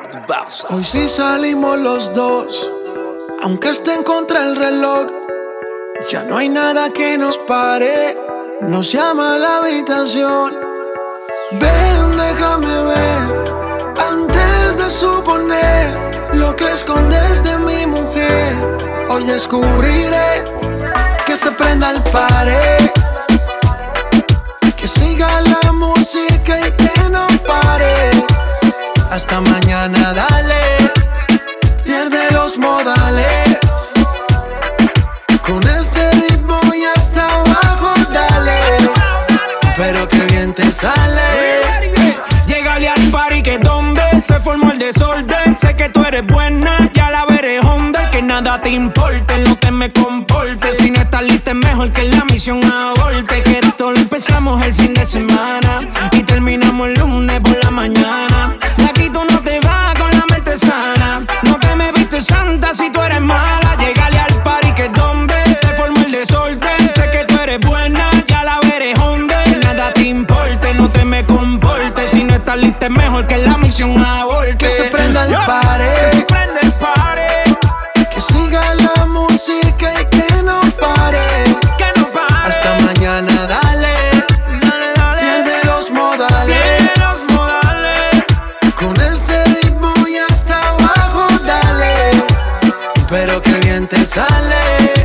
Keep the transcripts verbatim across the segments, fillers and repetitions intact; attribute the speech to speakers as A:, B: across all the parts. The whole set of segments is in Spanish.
A: Hoy sí salimos los dos, aunque esté en contra el reloj. Ya no hay nada que nos pare, nos llama a la habitación. Ven, déjame ver, antes de suponer lo que escondes de mi mujer. Hoy descubriré que se prenda el pared, que siga la música y que no pare. Hasta mañana, dale, pierde los modales. Con este ritmo y hasta abajo, dale, pero que bien te sale.
B: Llegale al party que donde se formó el desorden. Sé que tú eres buena, ya la veré Honda. Que nada te importe, no te me comportes. Si no estás lista es mejor que la misión aborte. Que esto lo empezamos el fin de semana y terminamos el lunes por la mañana. De aquí tú no te vas con la mente sana. No te me viste santa si tú eres mala. Llegale al party que donde se formó el desorden. Sé que tú eres buena, ya la veré Honda. Que nada te importe, no te me comportes. Si no estás lista es mejor que la misión aborte.
A: Que se prenda el pared,
B: que se prenda el pared,
A: que siga la música y que no pare.
B: que no pare.
A: Hasta mañana, dale,
B: Dale, dale,
A: pierde los modales.
B: pierde los modales.
A: Con este ritmo y hasta abajo, dale, pero que bien te sale.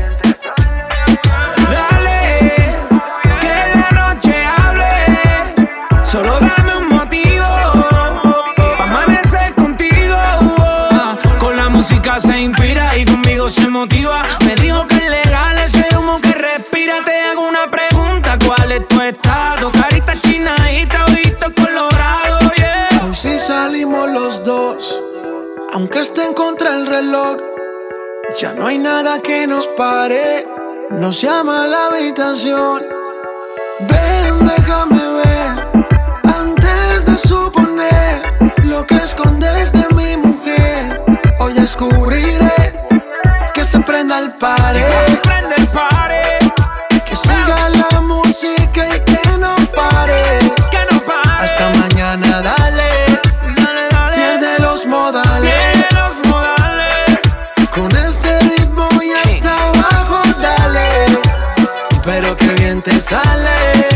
B: Dale, que la noche hable. Solo dame un motivo pa' amanecer contigo. Con la música se inspira y conmigo se motiva. Me dijo que es legal ese humo que respira. Te hago una pregunta, ¿cuál es tu estado? Carita chinadita, ojito colorado, yeah.
A: Hoy sí salimos los dos, aunque esté en contra el reloj. Ya no hay nada que nos pare, nos llama a la habitación. Ven, déjame ver, antes de suponer lo que escondes de mi mujer. Hoy descubriré que se prenda el pared,
B: Se prende el party,
A: que siga la música y que no pare.
B: que no pare.
A: Hasta mañana, dale,
B: Dale, dale,
A: pierde los modales.
B: pierde los modales.
A: Con este ritmo y hasta abajo, dale, pero que bien te sale.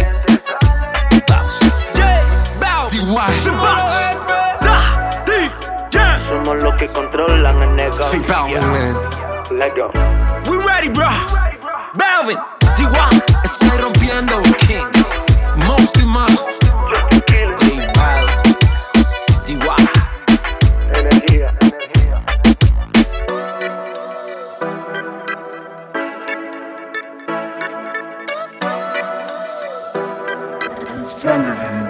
C: Somos los que controlan el negocio. Let's go.
B: We ready, bro. Balvin, D Y,
A: Estoy rompiendo,
B: King,
A: most y más.
B: J Balvin, D Y.
C: Energía, energía.
A: Infinity.